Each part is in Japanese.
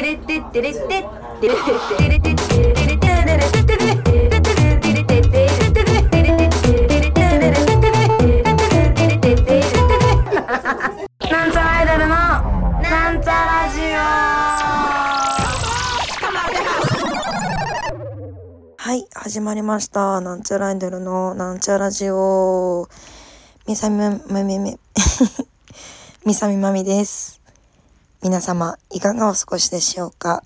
なんちゃらアイドルのなんちゃラジオ。はい、始まりました。なんちゃらアイドルのなんちゃラジオ。みさみまみです。皆様いかがお過ごしでしょうか。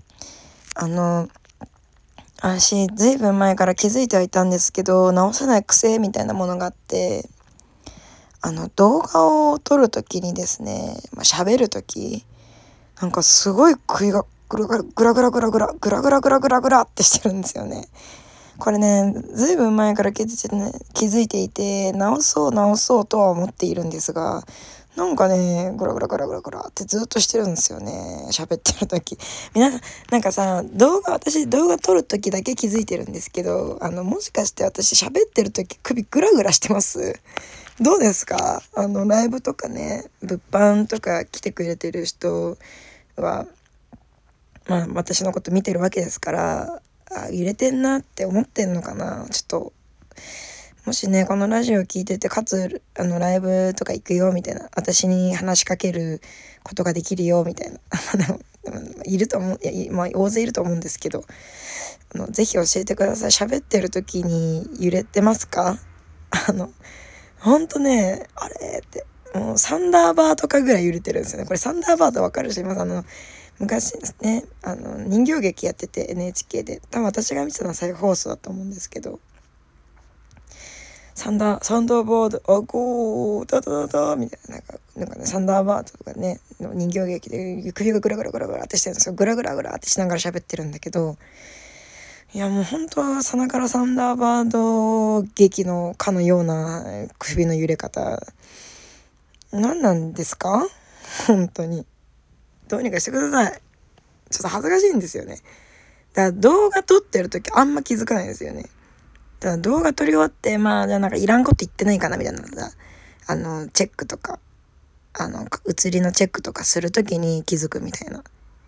私ずいぶん前から気づいてはいたんですけど、直せない癖みたいなものがあって、動画を撮るときにですね、喋るときなんかすごい首がグラグラグラグラグラグラグラグラグラグラってしてるんですよね。これね、ずいぶん前から気づいていて、直そうとは思っているんですが、なんかね、グラグラグラグラグラってずっとしてるんですよね。喋ってる時。皆さん、なんかさ、私動画撮る時だけ気づいてるんですけど、もしかして私喋ってる時首グラグラしてます？どうですか？ライブとかね、物販とか来てくれてる人は、私のこと見てるわけですから、揺れてんなって思ってんのかな。ちょっともしね、このラジオ聞いてて、かつライブとか行くよみたいな、私に話しかけることができるよみたいないると思う、大勢いると思うんですけど、ぜひ教えてください。喋ってる時に揺れてますか？ほんとね、あれって、もうサンダーバーとかぐらい揺れてるんですよね。これサンダーバードわかる人います？昔ですね、人形劇やってて NHK で、多分私が見てたのは再放送だと思うんですけど、サンダーバード、ゴー、ダダダダみたいな、なんかね、サンダーバードとかね、人形劇で首がグラグラグラグラってしてるんですよ。グラグラグラってしながら喋ってるんだけど、いやもう本当はさながらサンダーバード劇のかのような首の揺れ方、何なんですか？本当に。どうにかしてください。ちょっと恥ずかしいんですよね。だから動画撮ってる時あんま気づかないですよね。だから動画撮り終わって、じゃあなんかいらんこと言ってないかなみたいなチェックとか、映りのチェックとかするときに気づくみたいな。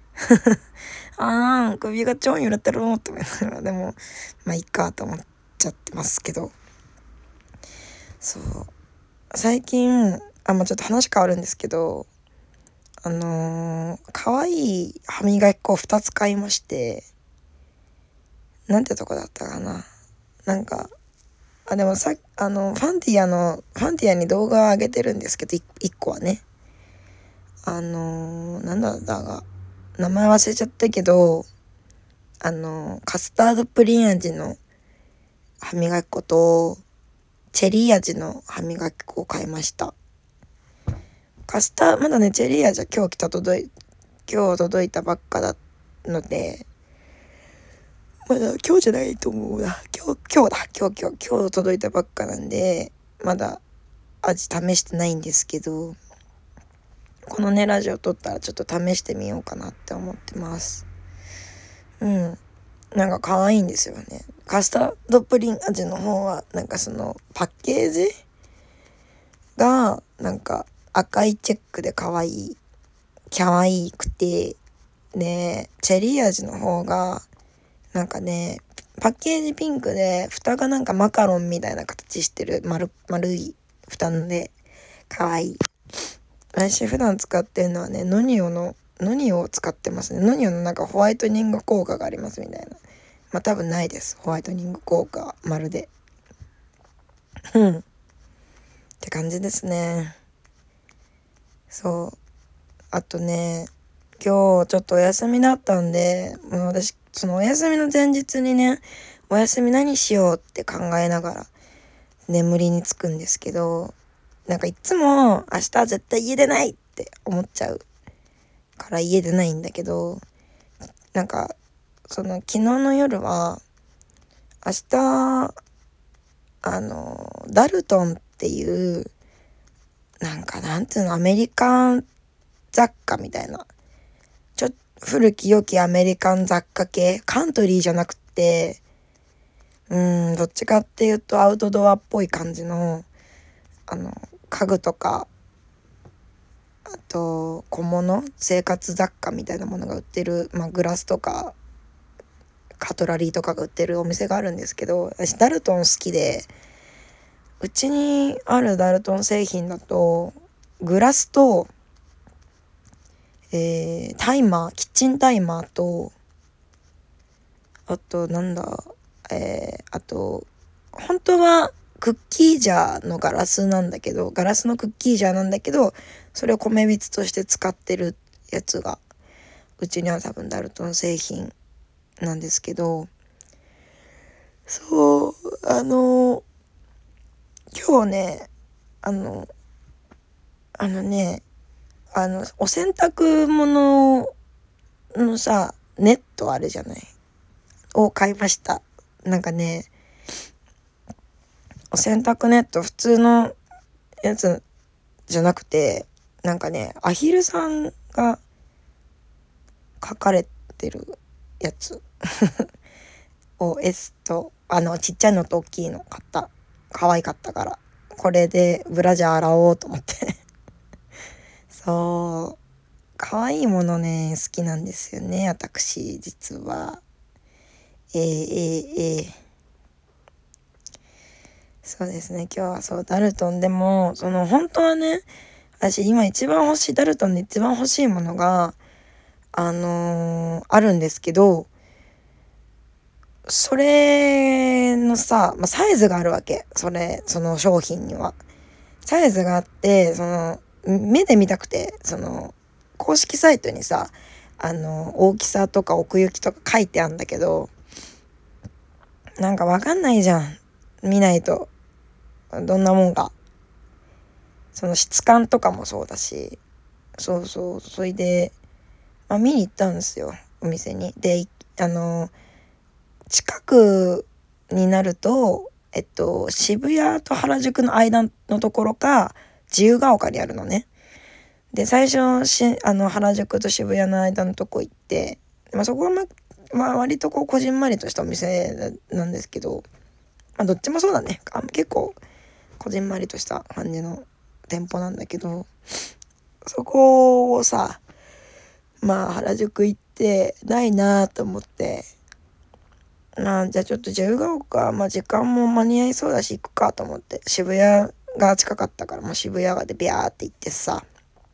首が超揺れてると思いながら、でも、いっかと思っちゃってますけど。そう。最近、ちょっと話変わるんですけど、可愛い歯磨き粉を2つ買いまして、なんてとこだったかな。なんか、でもファンティアに動画を上げてるんですけど、1個はね。なんだが、名前忘れちゃったけど、カスタードプリン味の歯磨き粉と、チェリー味の歯磨き粉を買いました。まだね、チェリー味は今日届いたばっかだので、まだ今日じゃないと思うな。今日届いたばっかなんで、まだ味試してないんですけど、このね、ラジオ撮ったらちょっと試してみようかなって思ってます。なんか可愛いんですよね。カスタードプリン味の方は、なんかそのパッケージが、なんか赤いチェックで可愛くて、ね、チェリー味の方が、なんかね、パッケージピンクで、蓋がなんかマカロンみたいな形してる丸い蓋で、可愛い。私普段使ってるのはね、ノニオを使ってますね。ノニオのなんかホワイトニング効果がありますみたいな。多分ないです。ホワイトニング効果、まるで。って感じですね。そう。あとね、今日ちょっとお休みだったんで、もう私、そのお休みの前日にね、お休み何しようって考えながら眠りにつくんですけど、なんかいつも明日は絶対家出ないって思っちゃうから家出ないんだけど、なんかその昨日の夜は明日ダルトンっていうなんていうの、アメリカン雑貨みたいな、古き良きアメリカン雑貨系、カントリーじゃなくて、どっちかっていうとアウトドアっぽい感じの家具とかあと小物、生活雑貨みたいなものが売ってる、グラスとかカトラリーとかが売ってるお店があるんですけど、私ダルトン好きで、うちにあるダルトン製品だとグラスと、タイマー、キッチンタイマーと、あとあと本当はクッキージャーのガラスなんだけど、ガラスのクッキージャーなんだけど、それを米びつとして使ってるやつがうちには多分ダルトン製品なんですけど、そう今日ね、お洗濯物のさ、ネットあるじゃない、を買いました。なんかね、お洗濯ネット普通のやつじゃなくて、なんかね、アヒルさんが書かれてるやつを S とちっちゃいのと大きいの買った。可愛かったから、これでブラジャー洗おうと思ってそう、可愛いものね好きなんですよね、私実は。そうですね、今日はそうダルトンでも、本当はね、私今一番欲しい、ダルトンで一番欲しいものがあるんですけど、それのさ、サイズがあるわけ。その商品にはサイズがあって、目で見たくて、公式サイトにさ、大きさとか奥行きとか書いてあるんだけど、なんかわかんないじゃん、見ないと。どんなもんか、その質感とかもそうだし、それで、見に行ったんですよ、お店に。で、近くになると、渋谷と原宿の間のところか自由が丘にあるのね。で、最初原宿と渋谷の間のとこ行って、そこは割とこじんまりとしたお店なんですけど、どっちもそうだね。結構こじんまりとした感じの店舗なんだけど、そこをさ、原宿行ってないなと思って、じゃあちょっと自由が丘、時間も間に合いそうだし行くかと思って、渋谷が近かったから、渋谷でビャーって行ってさ、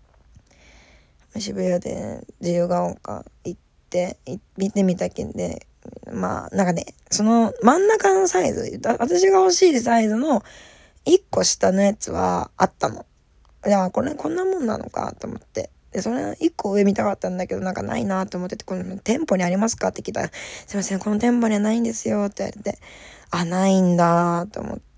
渋谷で自由が丘行って見てみたけんで、なんかね、その真ん中のサイズ、私が欲しいサイズの1個下のやつはあったの。いや、こんなもんなのかと思って。で、それ1個上見たかったんだけど、なんかないなと思ってて、この店舗にありますかって聞いたら、すいません、この店舗にはないんですよって言われて、ないんだと思って、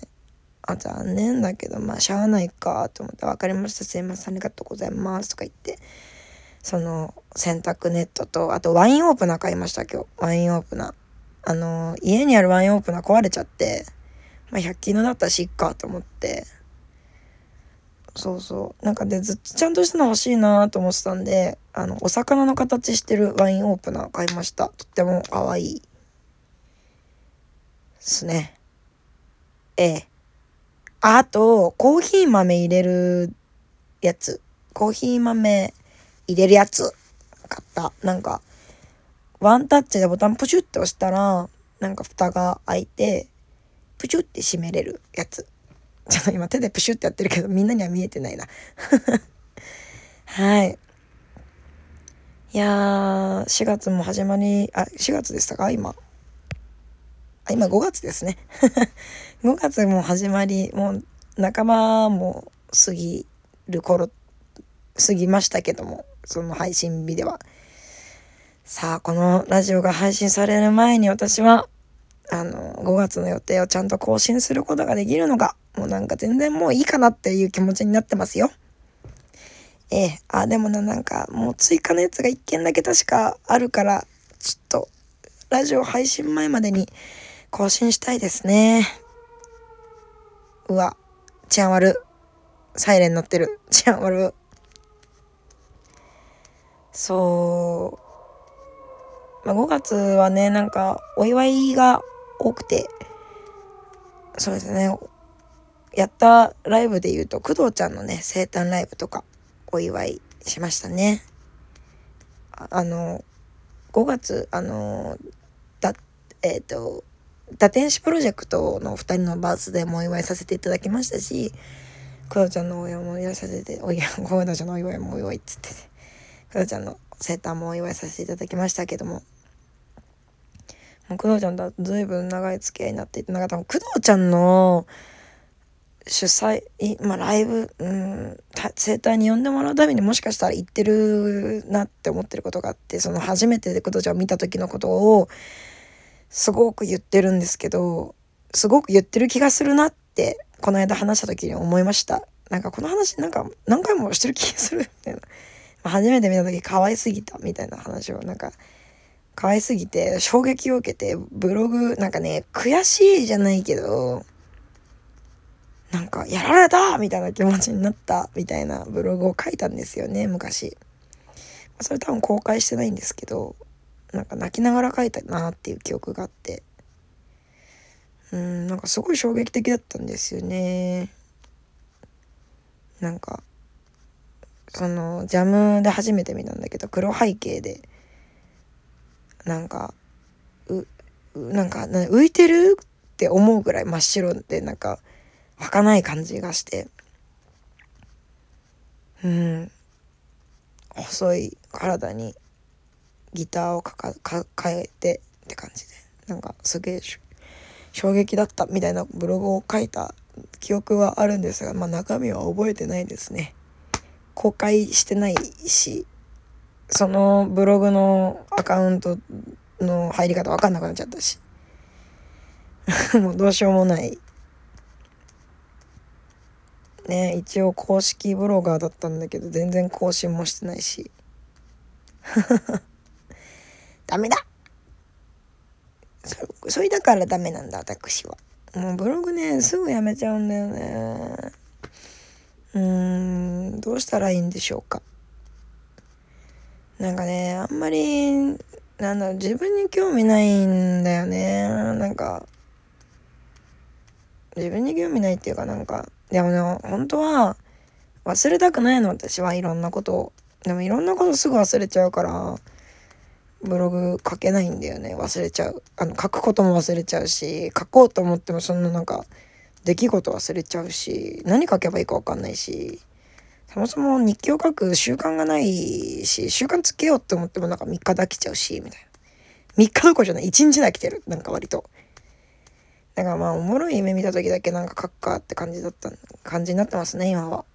残念だけど、しゃあないかと思って、わかりました、すいません、ありがとうございますとか言って、その洗濯ネットと、あとワインオープナー買いました、今日。ワインオープナー。家にあるワインオープナー壊れちゃって、100均のだったらしいっかと思って、なんかでずっとちゃんとしたの欲しいなと思ってたんで、お魚の形してるワインオープナー買いました。とっても可愛いですね。あとコーヒー豆入れるやつ、コーヒー豆入れるやつ買った。なんかワンタッチでボタンプシュって押したら、なんか蓋が開いてプシュって閉めれるやつ。ちょっと今手でプシュってやってるけど、みんなには見えてないなはい。いやー、4月も始まり、4月でしたか今。今5月ですね5月も始まり、もう半ばも過ぎましたけども、その配信日では。さあ、このラジオが配信される前に私は、5月の予定をちゃんと更新することができるのか、もうなんか全然もういいかなっていう気持ちになってますよ。でもなんかもう追加のやつが1件だけ確かあるから、ちょっとラジオ配信前までに更新したいですね。うわ、治安悪。サイレン鳴ってる。治安悪。5月はね、なんかお祝いが多くて、そうですね、やったライブで言うと工藤ちゃんのね生誕ライブとかお祝いしましたね。5月、だ、打天使プロジェクトの2人のバースデーもお祝いさせていただきましたし、クロちゃんのお祝いもお祝いさせて、クロちゃんのお祝いもお祝いっつってて、クロちゃんの生誕もお祝いさせていただきましたけども、もう工藤ちゃんとずいぶん長い付き合いになっていて、なんか多分工藤ちゃんの主催、ライブ、生誕に呼んでもらうためにもしかしたら行ってるなって思ってることがあって、その初めてで工藤ちゃんを見た時のことをすごく言ってるんですけど、すごく言ってる気がするなってこの間話した時に思いました。なんかこの話なんか何回もしてる気がするみたいな。初めて見た時可愛すぎたみたいな話をなんか可愛すぎて衝撃を受けて、ブログなんかね、悔しいじゃないけど、なんかやられたみたいな気持ちになったみたいなブログを書いたんですよね、昔。それ多分公開してないんですけど、なんか泣きながら書いたなっていう記憶があって、なんかすごい衝撃的だったんですよね。なんかそのジャムで初めて見たんだけど、黒背景でなんか浮いてるって思うぐらい真っ白で、なんか儚い感じがして、細い体にギターを変えてって感じで、なんかすげえ衝撃だったみたいなブログを書いた記憶はあるんですが、中身は覚えてないですね。公開してないし、そのブログのアカウントの入り方わかんなくなっちゃったしもうどうしようもないね。一応公式ブロガーだったんだけど全然更新もしてないしダメだ、それだからダメなんだ私は。もうブログねすぐやめちゃうんだよね。どうしたらいいんでしょうか。なんかね、あんまり自分に興味ないんだよね。なんか自分に興味ないっていうか、なんかでもね、本当は忘れたくないの、私はいろんなことを。でもいろんなことすぐ忘れちゃうからブログ書けないんだよね。忘れちゃう。書くことも忘れちゃうし、書こうと思ってもそんななんか出来事忘れちゃうし、何書けばいいか分かんないし、そもそも日記を書く習慣がないし、習慣つけようって思ってもなんか3日で飽きちゃうしみたいな。3日どころじゃない、1日で飽きてる、なんか割と。だからおもろい夢見た時だけなんか書くかって感じになってますね今は。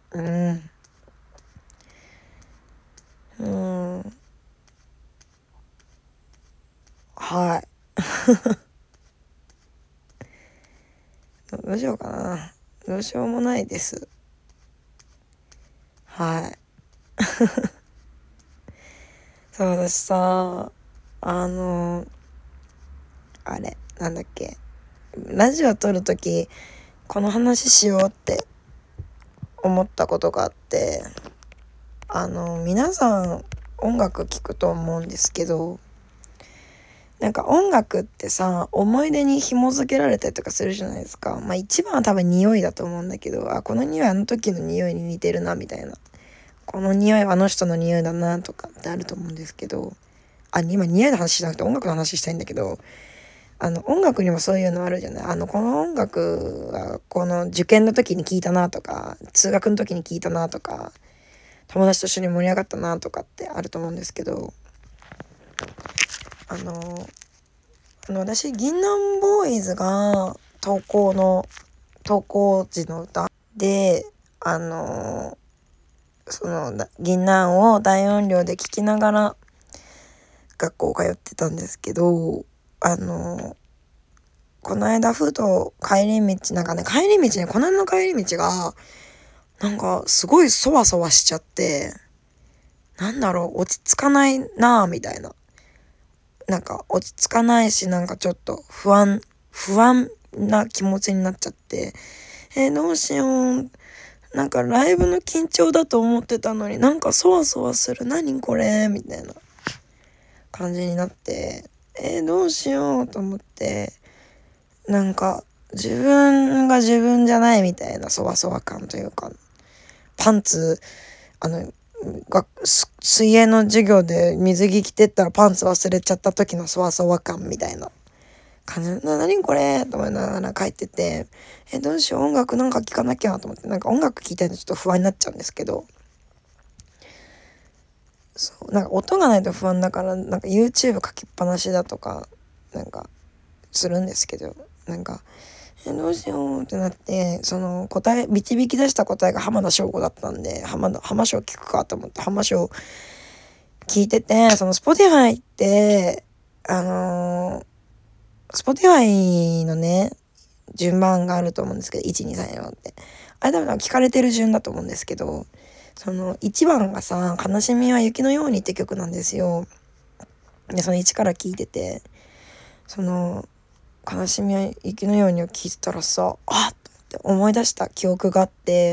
はいどうしようかな。どうしようもないです。はい。そう、私さ、あれ、なんだっけ。ラジオ撮るとき、この話しようって思ったことがあって、皆さん音楽聴くと思うんですけど、なんか音楽ってさ、思い出に紐づけられたりとかするじゃないですか。一番は多分匂いだと思うんだけど、この匂いあの時の匂いに似てるなみたいな。この匂いはあの人の匂いだなとかってあると思うんですけど、今匂いの話じゃなくて音楽の話したいんだけど、音楽にもそういうのあるじゃない。この音楽はこの受験の時に聞いたなとか、通学の時に聞いたなとか、友達と一緒に盛り上がったなとかってあると思うんですけど、私銀杏ボーイズが投稿時の歌で、その銀杏を大音量で聞きながら学校通ってたんですけど、この間ふと帰り道この間の帰り道がなんかすごいそわそわしちゃって、落ち着かないなぁみたいな。なんか落ち着かないし、なんかちょっと不安な気持ちになっちゃって、どうしよう。なんかライブの緊張だと思ってたのになんかそわそわする。何これみたいな感じになって、どうしようと思って、なんか自分が自分じゃないみたいなそわそわ感というか、パンツ水泳の授業で水着着てったらパンツ忘れちゃった時のそわそわ感みたいな感じで、何これと思いながら帰ってて、どうしよう、音楽なんか聴かなきゃと思って、なんか音楽聴いたらちょっと不安になっちゃうんですけど、そうなんか音がないと不安だから、なんか YouTube 書きっぱなしだとかなんかするんですけど、なんかどうしようってなって、その導き出した答えが浜田省吾だったんで、浜省聞くかと思って浜省聞いてて、その Spotify ってSpotify のね順番があると思うんですけど、1,2,3,4ってあれ多分聞かれてる順だと思うんですけど、その1番がさ、悲しみは雪のようにって曲なんですよ。でその1から聞いてて、その悲しみは雪のようにを聞いてたらさ、あっって思い出した記憶があって、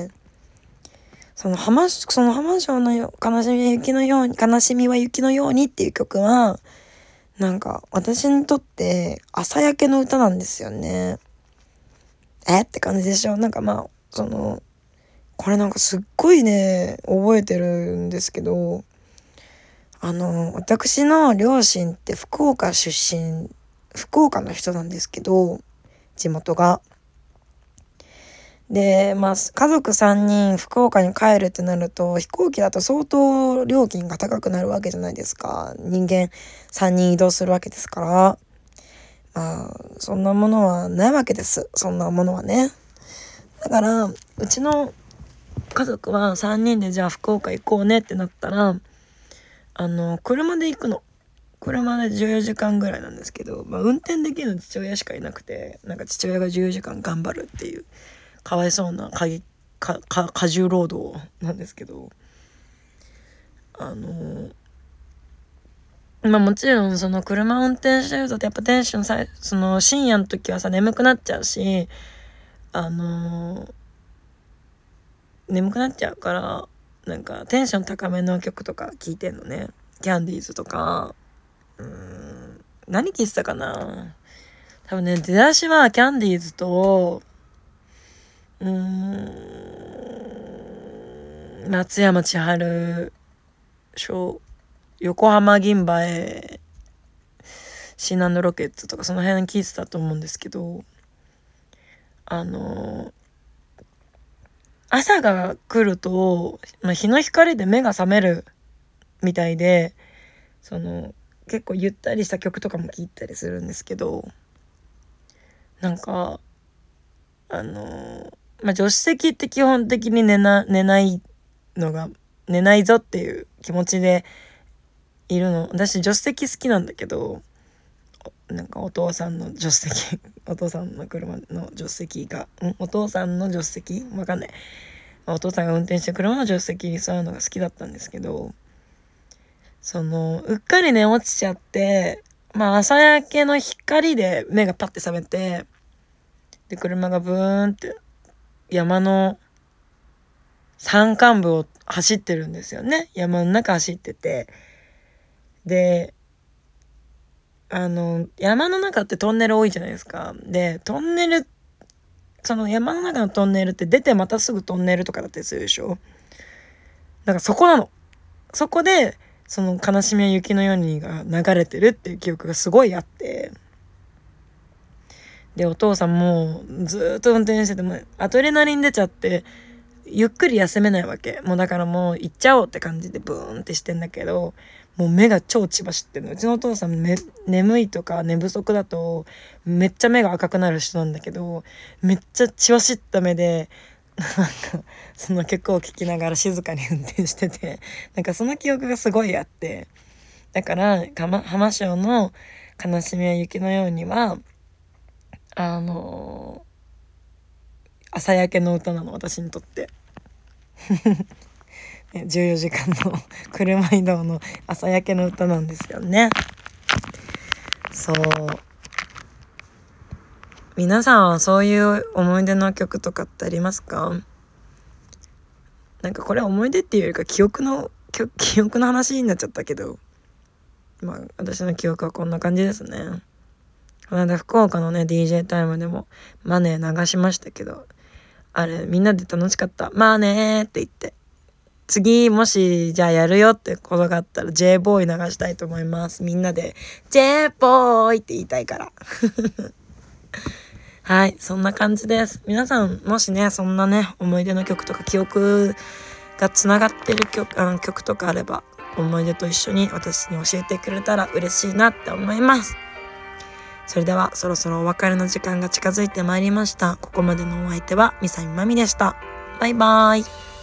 その浜省の悲しみは雪のように、悲しみは雪のようにっていう曲はなんか私にとって朝焼けの歌なんですよね。って感じでしょ。なんかこれなんかすっごいね覚えてるんですけど、私の両親って福岡の人なんですけど、地元が。で、家族3人福岡に帰るってなると、飛行機だと相当料金が高くなるわけじゃないですか。人間3人移動するわけですから。そんなものはないわけです。そんなものはね。だから、うちの家族は3人でじゃあ福岡行こうねってなったら、車で行くの。車で14時間ぐらいなんですけど、運転できるの父親しかいなくて、なんか父親が14時間頑張るっていうかわいそうな過重労働なんですけど、もちろんその車運転してるとやっぱテンションその深夜の時はさ眠くなっちゃうし、眠くなっちゃうからなんかテンション高めの曲とか聴いてんのね。キャンディーズとか、何聴いてたかな。多分ね、出だしはキャンディーズと松山千春、横浜銀蝿へ、シナノロケッツとかその辺聞いてたと思うんですけど、朝が来ると、日の光で目が覚めるみたいで、その結構ゆったりした曲とかも聴いたりするんですけど、なんか助手席って基本的に寝ないぞっていう気持ちでいるの。私助手席好きなんだけど、なんかお父さんの助手席お父さんの車の助手席がお父さんの助手席わかんない、お父さんが運転してる車の助手席に座るのが好きだったんですけど、うっかり寝落ちちゃって、朝焼けの光で目がパッて覚めて、で車がブーンって山の山間部を走ってるんですよね。山の中走ってて、で山の中ってトンネル多いじゃないですか。でその山の中のトンネルって出てまたすぐトンネルとかだったりするでしょ。なんかそこなの。そこでその悲しみは雪のようにが流れてるっていう記憶がすごいあって、でお父さんもずっと運転しててもアドレナリン出ちゃってゆっくり休めないわけ。もうだからもう行っちゃおうって感じでブーンってしてんだけど、もう目が超血走ってるの。うちのお父さん眠いとか寝不足だとめっちゃ目が赤くなる人なんだけど、めっちゃ血走った目でなんかその曲を聴きながら静かに運転してて、なんかその記憶がすごいあって、だから浜省の悲しみは雪のようには朝焼けの歌なの、私にとって14時間の車移動の朝焼けの歌なんですよね。そう皆さんはそういう思い出の曲とかってありますか？なんかこれは思い出っていうよりか記憶の話になっちゃったけど、私の記憶はこんな感じですね。この間福岡のね DJ タイムでもマネー流しましたけど、あれみんなで楽しかった。マネーって言って次もしじゃあやるよってことがあったら J ボーイ流したいと思います。みんなで J ボーイって言いたいからはい、そんな感じです。皆さんもしねそんなね思い出の曲とか記憶がつながってる曲とかあれば思い出と一緒に私に教えてくれたら嬉しいなって思います。それではそろそろお別れの時間が近づいてまいりました。ここまでのお相手はみさみまみでした。バイバーイ。